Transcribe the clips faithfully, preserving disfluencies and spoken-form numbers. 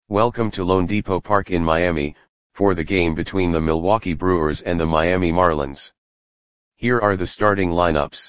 Welcome to loanDepot Park in Miami, for the game between the Milwaukee Brewers and the Miami Marlins. Here are the starting lineups.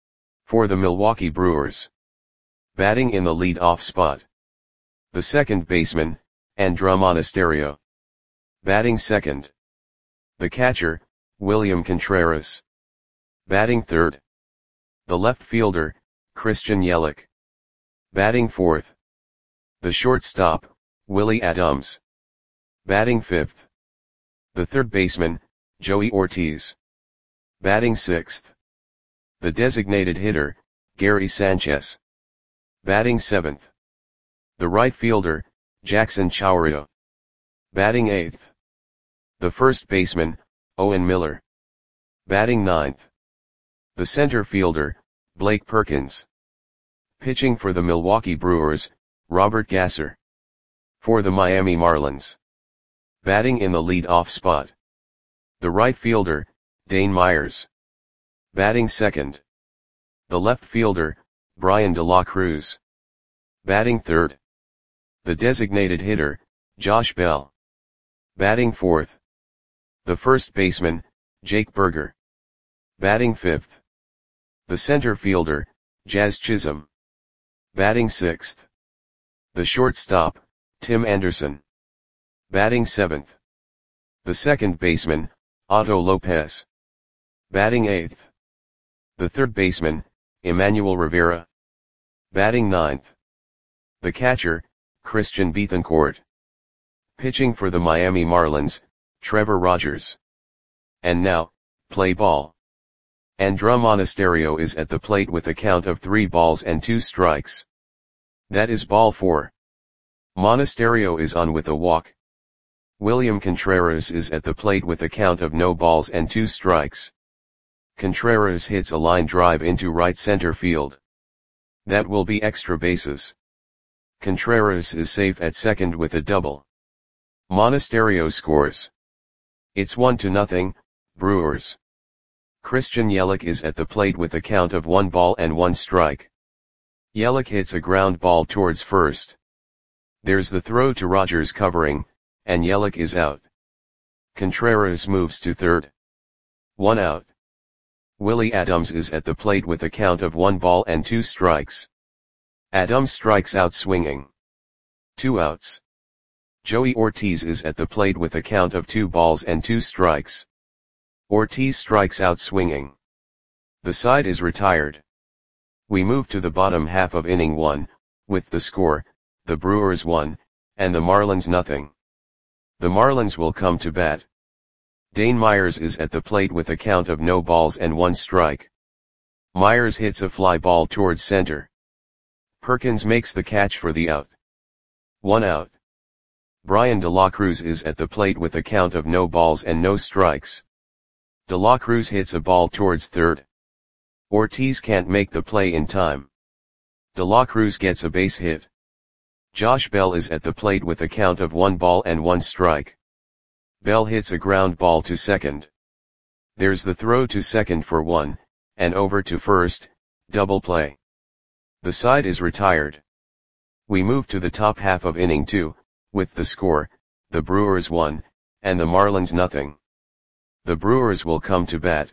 For the Milwaukee Brewers. Batting in the lead-off spot. The second baseman, Andruw Monasterio. Batting second. The catcher, William Contreras. Batting third. The left fielder, Christian Yelich. Batting fourth. The shortstop, Willy Adames. Batting fifth. The third baseman, Joey Ortiz. Batting sixth. The designated hitter, Gary Sanchez. Batting seventh. The right fielder, Jackson Chourio. Batting eighth. The first baseman, Owen Miller. Batting ninth. The center fielder, Blake Perkins. Pitching for the Milwaukee Brewers, Robert Gasser. For the Miami Marlins. Batting in the lead-off spot. The right fielder, Dane Myers. Batting second. The left fielder, Bryan De La Cruz. Batting third. The designated hitter, Josh Bell. Batting fourth. The first baseman, Jake Burger. Batting fifth. The center fielder, Jazz Chisholm. Batting sixth. The shortstop, Tim Anderson. Batting seventh. The second baseman, Otto Lopez. Batting eighth. The third baseman, Emmanuel Rivera. Batting ninth. The catcher, Christian Bethancourt. Pitching for the Miami Marlins, Trevor Rogers. And now, play ball. Andruw Monasterio is at the plate with a count of three balls and two strikes. That is ball four. Monasterio is on with a walk. William Contreras is at the plate with a count of no balls and two strikes. Contreras hits a line drive into right center field. That will be extra bases. Contreras is safe at second with a double. Monasterio scores. It's one to nothing, Brewers. Christian Yelich is at the plate with a count of one ball and one strike. Yelich hits a ground ball towards first. There's the throw to Rogers covering, and Yelich is out. Contreras moves to third. One out. Willy Adames is at the plate with a count of one ball and two strikes. Adames strikes out swinging. Two outs. Joey Ortiz is at the plate with a count of two balls and two strikes. Ortiz strikes out swinging. The side is retired. We move to the bottom half of inning one, with the score, the Brewers one, and the Marlins nothing. The Marlins will come to bat. Dane Myers is at the plate with a count of no balls and one strike. Myers hits a fly ball towards center. Perkins makes the catch for the out. One out. Bryan De La Cruz is at the plate with a count of no balls and no strikes. De La Cruz hits a ball towards third. Ortiz can't make the play in time. De La Cruz gets a base hit. Josh Bell is at the plate with a count of one ball and one strike. Bell hits a ground ball to second. There's the throw to second for one, and over to first, double play. The side is retired. We move to the top half of inning two, with the score, the Brewers one, and the Marlins nothing. The Brewers will come to bat.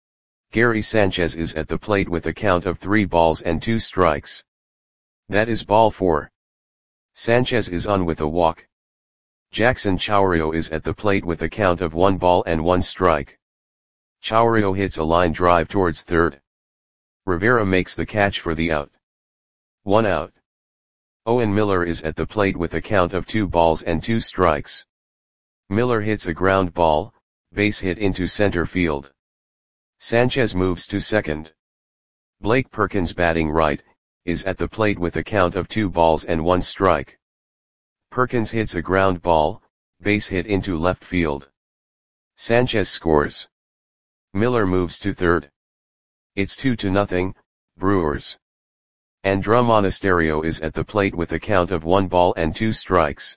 Gary Sanchez is at the plate with a count of three balls and two strikes. That is ball four. Sanchez is on with a walk. Jackson Chourio is at the plate with a count of one ball and one strike. Chourio hits a line drive towards third. Rivera makes the catch for the out. One out. Owen Miller is at the plate with a count of two balls and two strikes. Miller hits a ground ball, base hit into center field. Sanchez moves to second. Blake Perkins, batting right, is at the plate with a count of two balls and one strike. Perkins hits a ground ball, base hit into left field. Sanchez scores. Miller moves to third. It's two to nothing, Brewers. Andruw Monasterio is at the plate with a count of one ball and two strikes.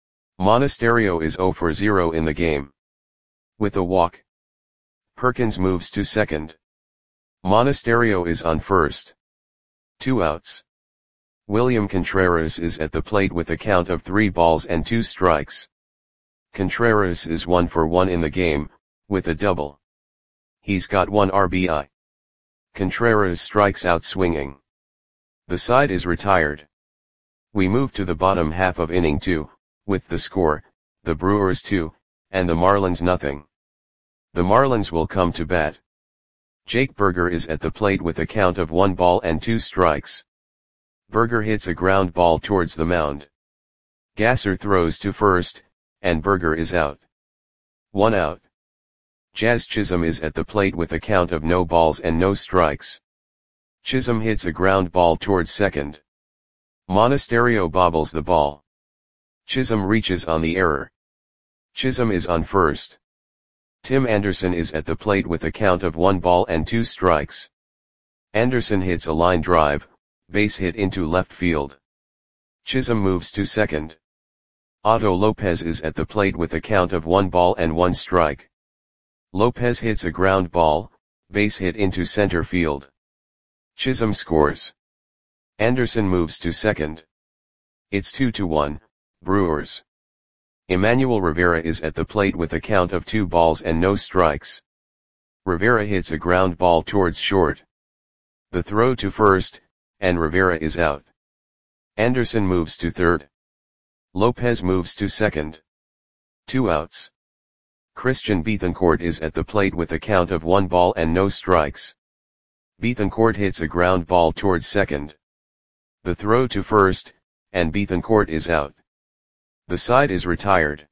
Monasterio is zero for zero in the game. With a walk. Perkins moves to second. Monasterio is on first. Two outs. William Contreras is at the plate with a count of three balls and two strikes. Contreras is one for one in the game, with a double. He's got one R B I. Contreras strikes out swinging. The side is retired. We move to the bottom half of inning two, with the score, the Brewers two, and the Marlins nothing. The Marlins will come to bat. Jake Burger is at the plate with a count of one ball and two strikes. Burger hits a ground ball towards the mound. Gasser throws to first, and Burger is out. One out. Jazz Chisholm is at the plate with a count of no balls and no strikes. Chisholm hits a ground ball towards second. Monasterio bobbles the ball. Chisholm reaches on the error. Chisholm is on first. Tim Anderson is at the plate with a count of one ball and two strikes. Anderson hits a line drive, base hit into left field. Chisholm moves to second. Otto Lopez is at the plate with a count of one ball and one strike. Lopez hits a ground ball, base hit into center field. Chisholm scores. Anderson moves to second. It's two to one, Brewers. Emmanuel Rivera is at the plate with a count of two balls and no strikes. Rivera hits a ground ball towards short. The throw to first, and Rivera is out. Anderson moves to third. Lopez moves to second. Two outs. Christian Bethancourt is at the plate with a count of one ball and no strikes. Bethancourt hits a ground ball towards second. The throw to first, and Bethancourt is out. The side is retired.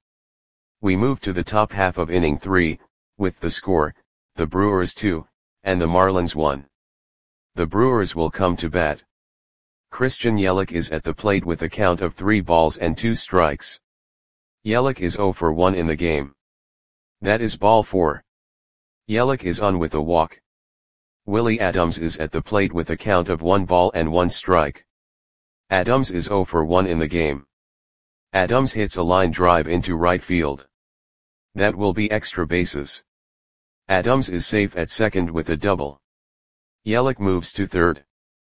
We move to the top half of inning three, with the score, the Brewers two, and the Marlins one. The Brewers will come to bat. Christian Yelich is at the plate with a count of three balls and two strikes. Yelich is zero for one in the game. That is ball four. Yelich is on with a walk. Willie Adams is at the plate with a count of one ball and one strike. Adams is zero for one in the game. Adams hits a line drive into right field. That will be extra bases. Adams is safe at second with a double. Yelich moves to third.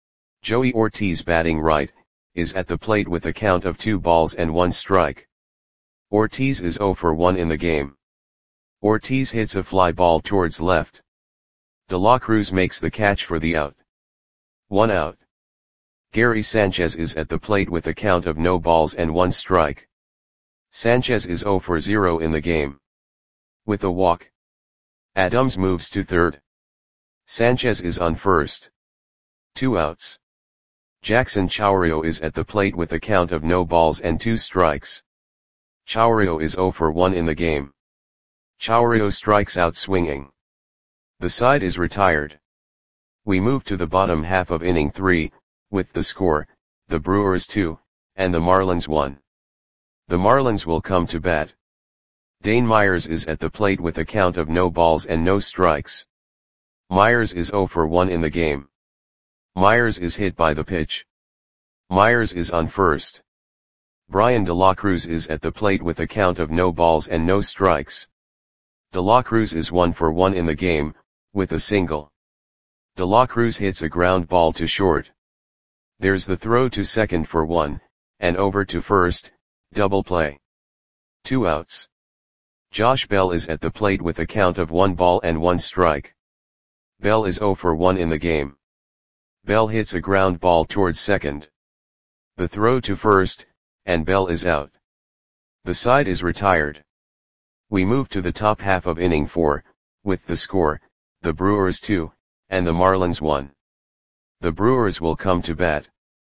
Joey Ortiz, batting right, is at the plate with a count of two balls and one strike. Ortiz is zero for one in the game. Ortiz hits a fly ball towards left. De La Cruz makes the catch for the out. One out. Gary Sanchez is at the plate with a count of no balls and one strike. Sanchez is zero for zero in the game. With a walk. Adams moves to third. Sanchez is on first. Two outs. Jackson Chourio is at the plate with a count of no balls and two strikes. Chourio is zero for one in the game. Chourio strikes out swinging. The side is retired. We move to the bottom half of inning three, with the score, the Brewers two, and the Marlins one. The Marlins will come to bat. Dane Myers is at the plate with a count of no balls and no strikes. Myers is zero for one in the game. Myers is hit by the pitch. Myers is on first. Brian De La Cruz is at the plate with a count of no balls and no strikes. De La Cruz is one for one in the game, with a single. De La Cruz hits a ground ball to short. There's the throw to second for one, and over to first, double play. Two outs. Josh Bell is at the plate with a count of one ball and one strike. Bell is zero for one in the game. Bell hits a ground ball towards second. The throw to first, and Bell is out. The side is retired. We move to the top half of inning four, with the score, the Brewers two, and the Marlins one. The Brewers will come to bat.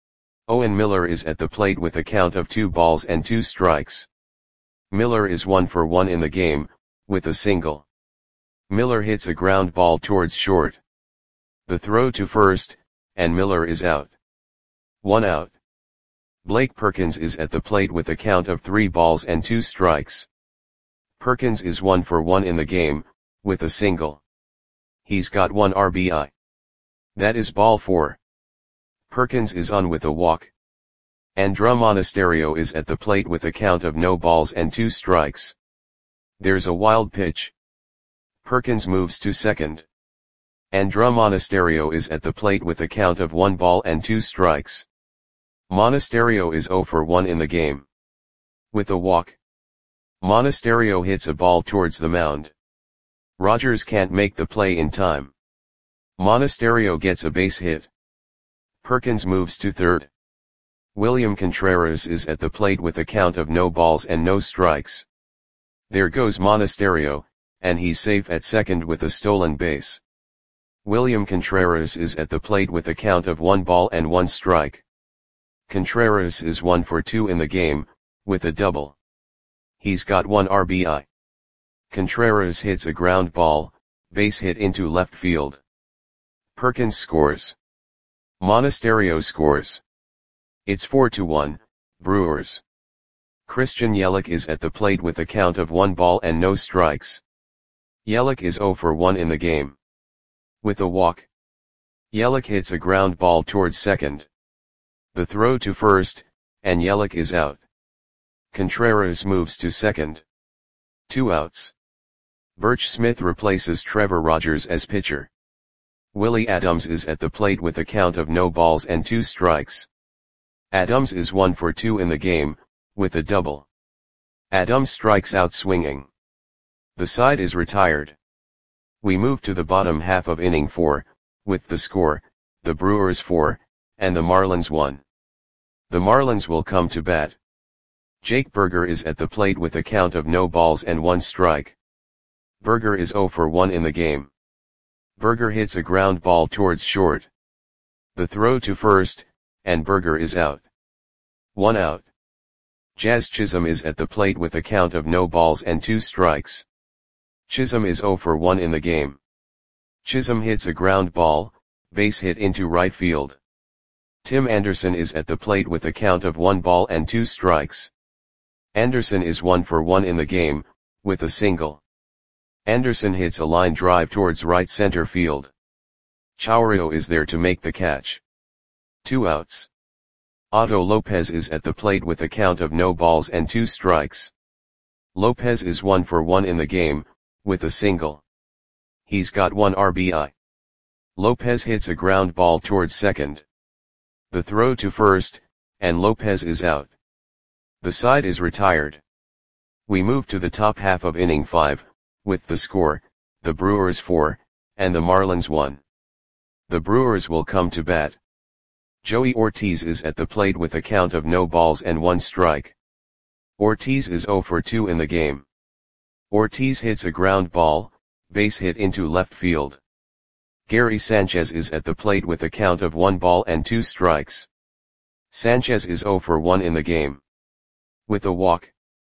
Owen Miller is at the plate with a count of two balls and two strikes. Miller is one for one in the game, with a single. Miller hits a ground ball towards short. The throw to first, and Miller is out. One out. Blake Perkins is at the plate with a count of three balls and two strikes. Perkins is one for one in the game, with a single. He's got one R B I. That is ball four. Perkins is on with a walk. Andruw Monasterio is at the plate with a count of no balls and two strikes. There's a wild pitch. Perkins moves to second. Andruw Monasterio is at the plate with a count of one ball and two strikes. Monasterio is zero for one in the game. With a walk, Monasterio hits a ball towards the mound. Rogers can't make the play in time. Monasterio gets a base hit. Perkins moves to third. William Contreras is at the plate with a count of no balls and no strikes. There goes Monasterio, and he's safe at second with a stolen base. William Contreras is at the plate with a count of one ball and one strike. Contreras is one for two in the game, with a double. He's got one R B I. Contreras hits a ground ball, base hit into left field. Perkins scores. Monasterio scores. It's four to one, Brewers. Christian Yelich is at the plate with a count of one ball and no strikes. Yelich is zero for one in the game. With a walk, Yelich hits a ground ball towards second. The throw to first, and Yelich is out. Contreras moves to second. Two outs. Birch Smith replaces Trevor Rogers as pitcher. Willie Adams is at the plate with a count of no balls and two strikes. Adams is one for two in the game, with a double. Adams strikes out swinging. The side is retired. We move to the bottom half of inning four, with the score, the Brewers four, and the Marlins one. The Marlins will come to bat. Jake Burger is at the plate with a count of no balls and one strike. Burger is zero for one in the game. Burger hits a ground ball towards short. The throw to first, and Burger is out. One out. Jazz Chisholm is at the plate with a count of no balls and two strikes. Chisholm is zero for one in the game. Chisholm hits a ground ball, base hit into right field. Tim Anderson is at the plate with a count of one ball and two strikes. Anderson is one for one in the game, with a single. Anderson hits a line drive towards right center field. Chourio is there to make the catch. Two outs. Otto Lopez is at the plate with a count of no balls and two strikes. Lopez is one for one in the game, with a single. He's got one R B I. Lopez hits a ground ball towards second. The throw to first, and Lopez is out. The side is retired. We move to the top half of inning five, with the score, the Brewers four, and the Marlins one. The Brewers will come to bat. Joey Ortiz is at the plate with a count of no balls and one strike. Ortiz is zero for two in the game. Ortiz hits a ground ball, base hit into left field. Gary Sanchez is at the plate with a count of one ball and two strikes. Sanchez is zero for one in the game. With a walk.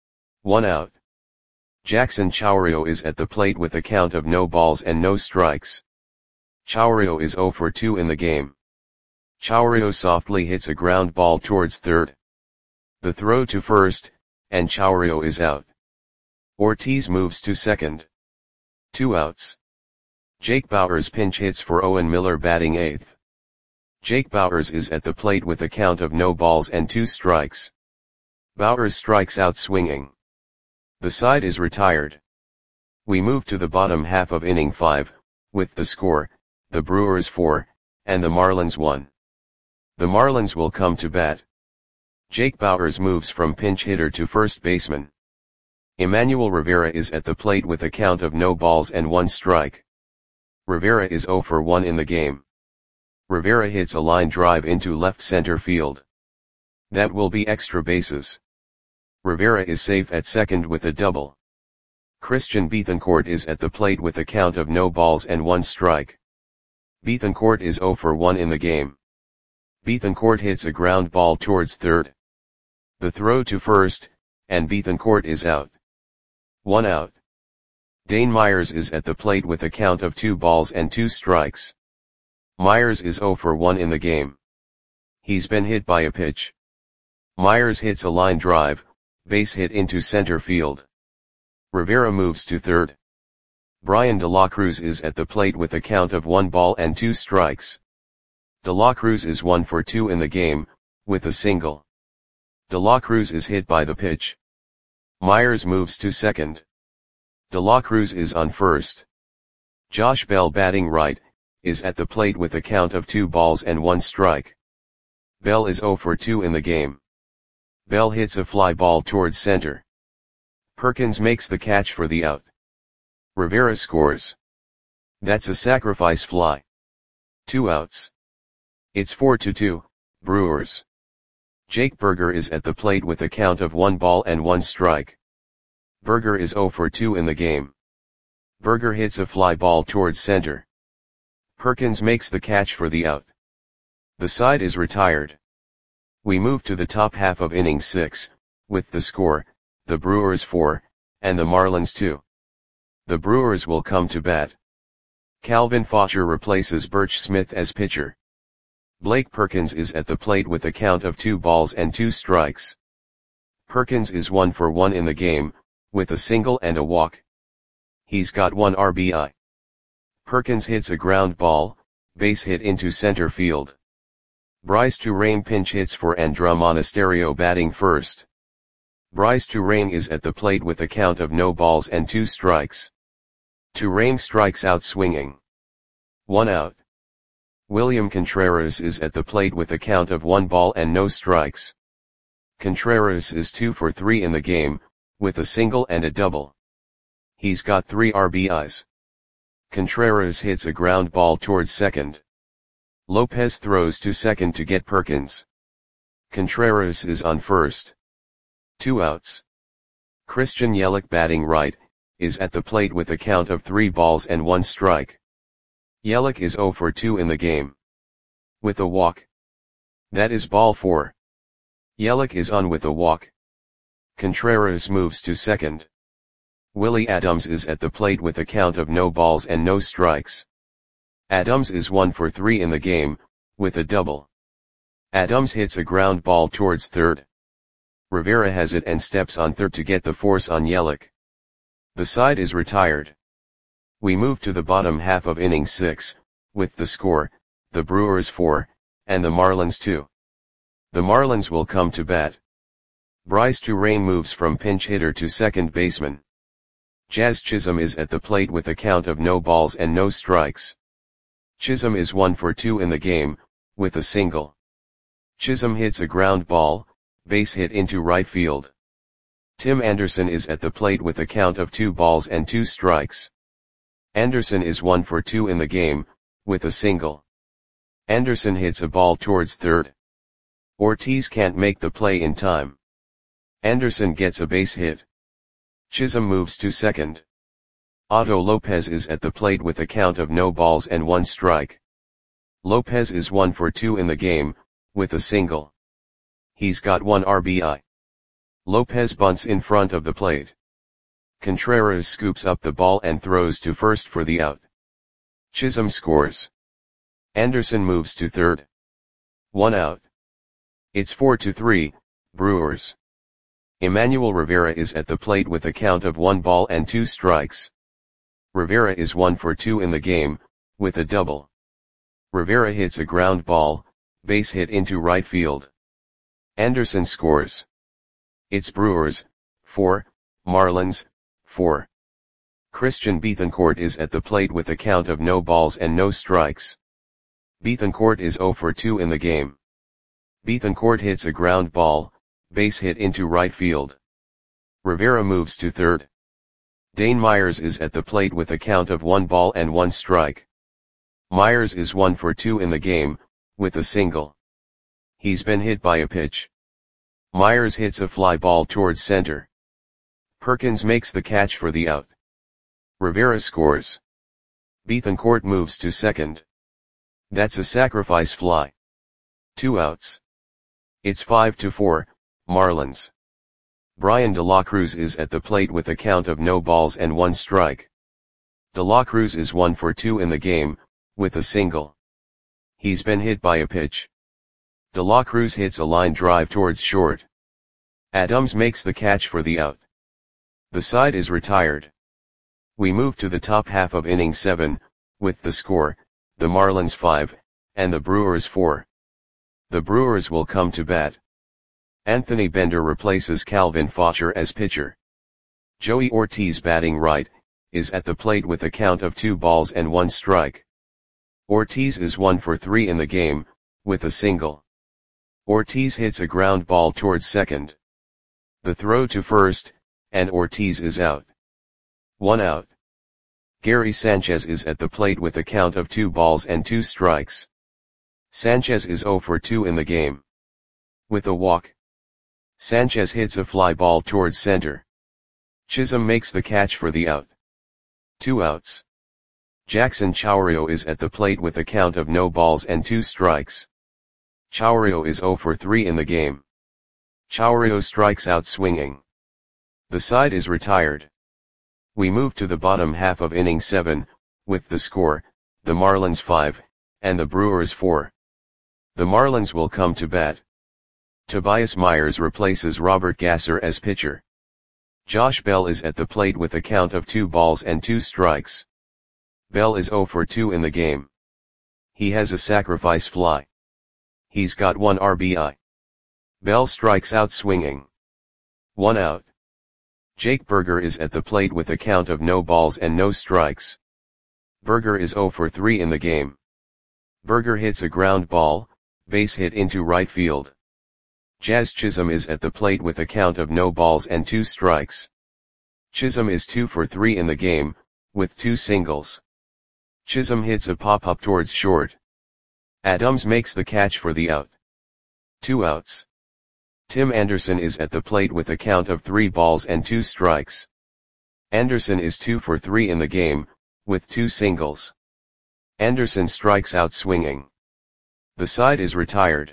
One out. Jackson Chourio is at the plate with a count of no balls and no strikes. Chourio is zero for two in the game. Chourio softly hits a ground ball towards third. The throw to first, and Chourio is out. Ortiz moves to second. Two outs. Jake Bauers pinch hits for Owen Miller batting eighth. Jake Bauers is at the plate with a count of no balls and two strikes. Bauers strikes out swinging. The side is retired. We move to the bottom half of inning five, with the score, the Brewers four, and the Marlins one. The Marlins will come to bat. Jake Bauers moves from pinch hitter to first baseman. Emmanuel Rivera is at the plate with a count of no balls and one strike. Rivera is zero for one in the game. Rivera hits a line drive into left center field. That will be extra bases. Rivera is safe at second with a double. Christian Bethancourt is at the plate with a count of no balls and one strike. Bethancourt is zero for one in the game. Bethancourt hits a ground ball towards third. The throw to first, and Bethancourt is out. One out. Dane Myers is at the plate with a count of two balls and two strikes. Myers is zero for one in the game. He's been hit by a pitch. Myers hits a line drive, base hit into center field. Rivera moves to third. Brian De La Cruz is at the plate with a count of one ball and two strikes. De La Cruz is one for two in the game, with a single. De La Cruz is hit by the pitch. Myers moves to second. De La Cruz is on first. Josh Bell batting right, is at the plate with a count of two balls and one strike. Bell is zero for two in the game. Bell hits a fly ball towards center. Perkins makes the catch for the out. Rivera scores. That's a sacrifice fly. Two outs. It's four to two, Brewers. Jake Burger is at the plate with a count of one ball and one strike. Burger is zero for two in the game. Burger hits a fly ball towards center. Perkins makes the catch for the out. The side is retired. We move to the top half of inning six, with the score, the Brewers four, and the Marlins two. The Brewers will come to bat. Calvin Faucher replaces Birch Smith as pitcher. Blake Perkins is at the plate with a count of two balls and two strikes. Perkins is one for one in the game, with a single and a walk. He's got one R B I. Perkins hits a ground ball, base hit into center field. Bryce Turang pinch hits for Andruw Monasterio batting first. Bryce Turang is at the plate with a count of no balls and two strikes. Turang strikes out swinging. One out. William Contreras is at the plate with a count of one ball and no strikes. Contreras is two for three in the game, with a single and a double. He's got three R B Is. Contreras hits a ground ball towards second. Lopez throws to second to get Perkins. Contreras is on first. Two outs. Christian Yelich batting right, is at the plate with a count of three balls and one strike. Yelich is zero for two in the game. With a walk. That is ball four. Yelich is on with a walk. Contreras moves to second. Willie Adams is at the plate with a count of no balls and no strikes. Adams is one for three in the game, with a double. Adams hits a ground ball towards third. Rivera has it and steps on third to get the force on Yelich. The side is retired. We move to the bottom half of inning six, with the score, the Brewers four, and the Marlins two. The Marlins will come to bat. Bryce Turang moves from pinch hitter to second baseman. Jazz Chisholm is at the plate with a count of no balls and no strikes. Chisholm is one for two in the game, with a single. Chisholm hits a ground ball, base hit into right field. Tim Anderson is at the plate with a count of two balls and two strikes. Anderson is one for two in the game, with a single. Anderson hits a ball towards third. Ortiz can't make the play in time. Anderson gets a base hit. Chisholm moves to second. Otto Lopez is at the plate with a count of no balls and one strike. Lopez is one for two in the game, with a single. He's got one R B I. Lopez bunts in front of the plate. Contreras scoops up the ball and throws to first for the out. Chisholm scores. Anderson moves to third. One out. It's four to three, Brewers. Emmanuel Rivera is at the plate with a count of one ball and two strikes. Rivera is one for two in the game, with a double. Rivera hits a ground ball, base hit into right field. Anderson scores. It's Brewers, four, Marlins, four. Christian Bethancourt is at the plate with a count of no balls and no strikes. Bethancourt is zero for two in the game. Bethancourt hits a ground ball, base hit into right field. Rivera moves to third. Dane Myers is at the plate with a count of one ball and one strike. Myers is one for two in the game, with a single. He's been hit by a pitch. Myers hits a fly ball towards center. Perkins makes the catch for the out. Rivera scores. Bethancourt moves to second. That's a sacrifice fly. Two outs. It's five to four, Marlins. Brian De La Cruz is at the plate with a count of no balls and one strike. De La Cruz is one for two in the game, with a single. He's been hit by a pitch. De La Cruz hits a line drive towards short. Adams makes the catch for the out. The side is retired. We move to the top half of inning seven, with the score, the Marlins five, and the Brewers four. The Brewers will come to bat. Anthony Bender replaces Calvin Faucher as pitcher. Joey Ortiz batting right, is at the plate with a count of two balls and one strike. Ortiz is one for three in the game, with a single. Ortiz hits a ground ball towards second. The throw to first, and Ortiz is out. One out. Gary Sanchez is at the plate with a count of two balls and two strikes. Sanchez is zero for two in the game. With a walk, Sanchez hits a fly ball towards center. Chisholm makes the catch for the out. Two outs. Jackson Chourio is at the plate with a count of no balls and two strikes. Chourio is zero for three in the game. Chourio strikes out swinging. The side is retired. We move to the bottom half of inning seven, with the score, the Marlins five, and the Brewers four. The Marlins will come to bat. Tobias Myers replaces Robert Gasser as pitcher. Josh Bell is at the plate with a count of two balls and two strikes. Bell is zero for two in the game. He has a sacrifice fly. He's got one R B I. Bell strikes out swinging. One out. Jake Burger is at the plate with a count of no balls and no strikes. Burger is zero for three in the game. Burger hits a ground ball, base hit into right field. Jazz Chisholm is at the plate with a count of no balls and two strikes. Chisholm is two for three in the game, with two singles. Chisholm hits a pop-up towards short. Adams makes the catch for the out. Two outs. Tim Anderson is at the plate with a count of three balls and two strikes. Anderson is two for three in the game, with two singles. Anderson strikes out swinging. The side is retired.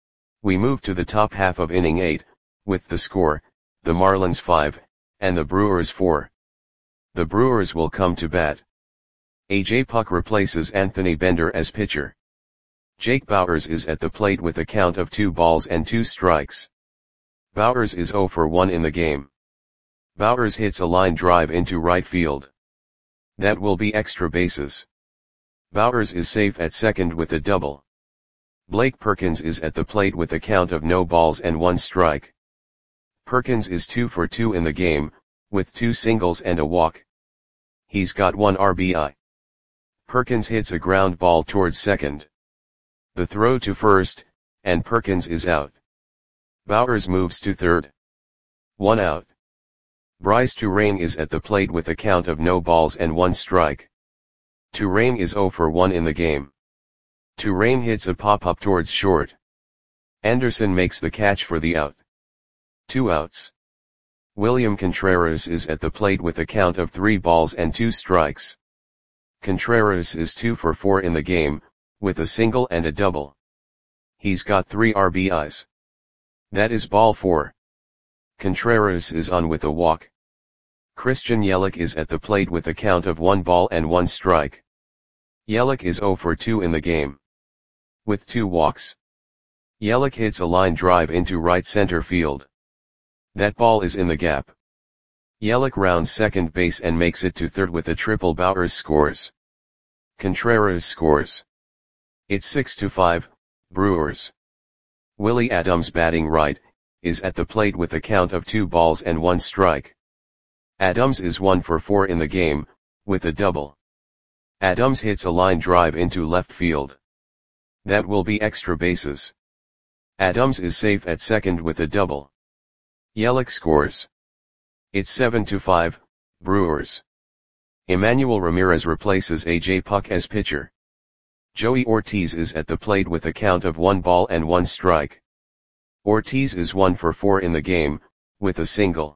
We move to the top half of inning eight, with the score, the Marlins five, and the Brewers four. The Brewers will come to bat. A J Puck replaces Anthony Bender as pitcher. Jake Bauers is at the plate with a count of two balls and two strikes. Bauers is zero for one in the game. Bauers hits a line drive into right field. That will be extra bases. Bauers is safe at second with a double. Blake Perkins is at the plate with a count of no balls and one strike. Perkins is two for two in the game, with two singles and a walk. He's got one R B I. Perkins hits a ground ball towards second. The throw to first, and Perkins is out. Bauers moves to third. One out. Bryce Turang is at the plate with a count of no balls and one strike. Turang is zero for one in the game. Turang hits a pop-up towards short. Anderson makes the catch for the out. Two outs. William Contreras is at the plate with a count of three balls and two strikes. Contreras is two for four in the game, with a single and a double. He's got three R B Is. That is ball four. Contreras is on with a walk. Christian Yelich is at the plate with a count of one ball and one strike. Yelich is zero for two in the game. With two walks. Yelich hits a line drive into right center field. That ball is in the gap. Yelich rounds second base and makes it to third with a triple. Bauers scores. Contreras scores. It's six to five, Brewers. Willie Adams, batting right, is at the plate with a count of two balls and one strike. Adams is one for four in the game, with a double. Adams hits a line drive into left field. That will be extra bases. Adams is safe at second with a double. Yelich scores. It's seven to five, Brewers. Emmanuel Ramirez replaces A J Puck as pitcher. Joey Ortiz is at the plate with a count of one ball and one strike. Ortiz is one for four in the game, with a single.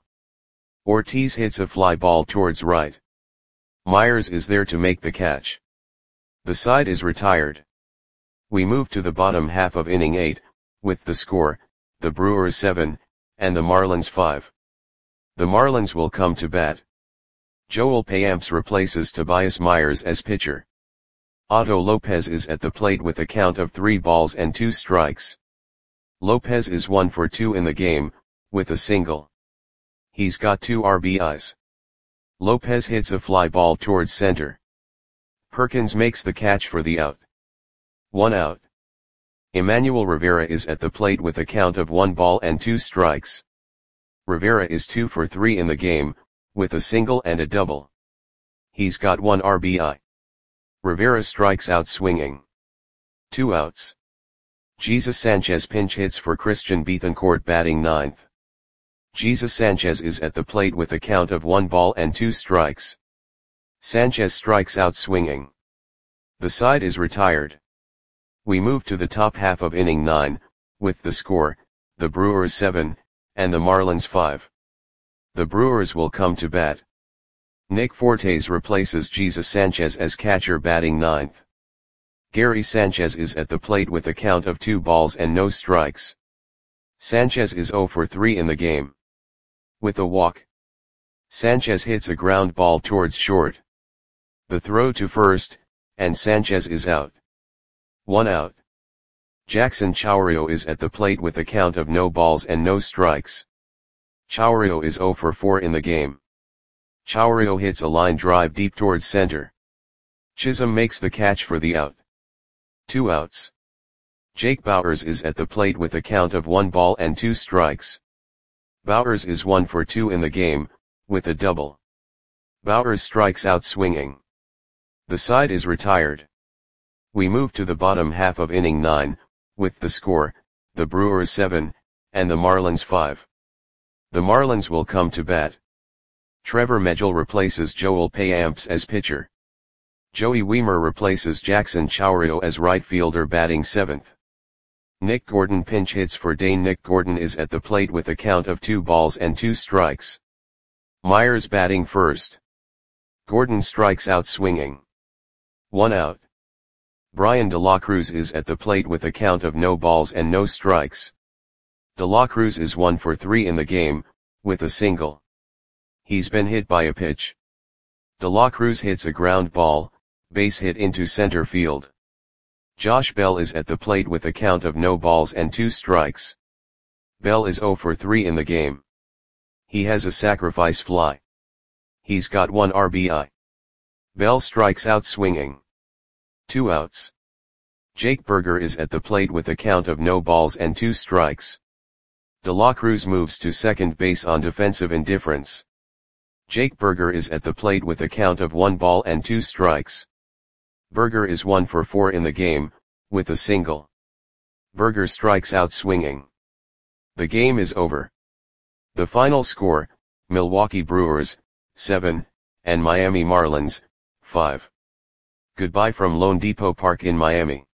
Ortiz hits a fly ball towards right. Myers is there to make the catch. The side is retired. We move to the bottom half of inning eight, with the score, the Brewers seven, and the Marlins five. The Marlins will come to bat. Joel Payamps replaces Tobias Myers as pitcher. Otto Lopez is at the plate with a count of three balls and two strikes. Lopez is one for two in the game, with a single. He's got two R B Is. Lopez hits a fly ball towards center. Perkins makes the catch for the out. One out. Emmanuel Rivera is at the plate with a count of one ball and two strikes. Rivera is two for three in the game, with a single and a double. He's got one R B I. Rivera strikes out swinging. Two outs. Jesus Sanchez pinch hits for Christian Betancourt batting ninth. Jesus Sanchez is at the plate with a count of one ball and two strikes. Sanchez strikes out swinging. The side is retired. We move to the top half of inning nine, with the score, the Brewers seven, and the Marlins five. The Brewers will come to bat. Nick Fortes replaces Jesus Sanchez as catcher batting ninth. Gary Sanchez is at the plate with a count of two balls and no strikes. Sanchez is zero for three in the game. With a walk, Sanchez hits a ground ball towards short. The throw to first, and Sanchez is out. One out. Jackson Chourio is at the plate with a count of no balls and no strikes. Chourio is zero for four in the game. Chourio hits a line drive deep towards center. Chisholm makes the catch for the out. Two outs. Jake Bauers is at the plate with a count of one ball and two strikes. Bauers is one for two in the game, with a double. Bauers strikes out swinging. The side is retired. We move to the bottom half of inning nine, with the score, the Brewers seven, and the Marlins five. The Marlins will come to bat. Trevor Megill replaces Joel Payamps as pitcher. Joey Wiemer replaces Jackson Chourio as right fielder batting seventh. Nick Gordon pinch hits for Dane. Nick Gordon is at the plate with a count of two balls and two strikes. Myers batting first. Gordon strikes out swinging. One out. Brian De La Cruz is at the plate with a count of no balls and no strikes. De La Cruz is one for three in the game, with a single. He's been hit by a pitch. De La Cruz hits a ground ball, base hit into center field. Josh Bell is at the plate with a count of no balls and two strikes. Bell is zero for three in the game. He has a sacrifice fly. He's got one R B I. Bell strikes out swinging. Two outs. Jake Burger is at the plate with a count of no balls and two strikes. De La Cruz moves to second base on defensive indifference. Jake Burger is at the plate with a count of one ball and two strikes. Burger is one for four in the game, with a single. Burger strikes out swinging. The game is over. The final score, Milwaukee Brewers, seven, and Miami Marlins, five. Goodbye from Lone Depot Park in Miami.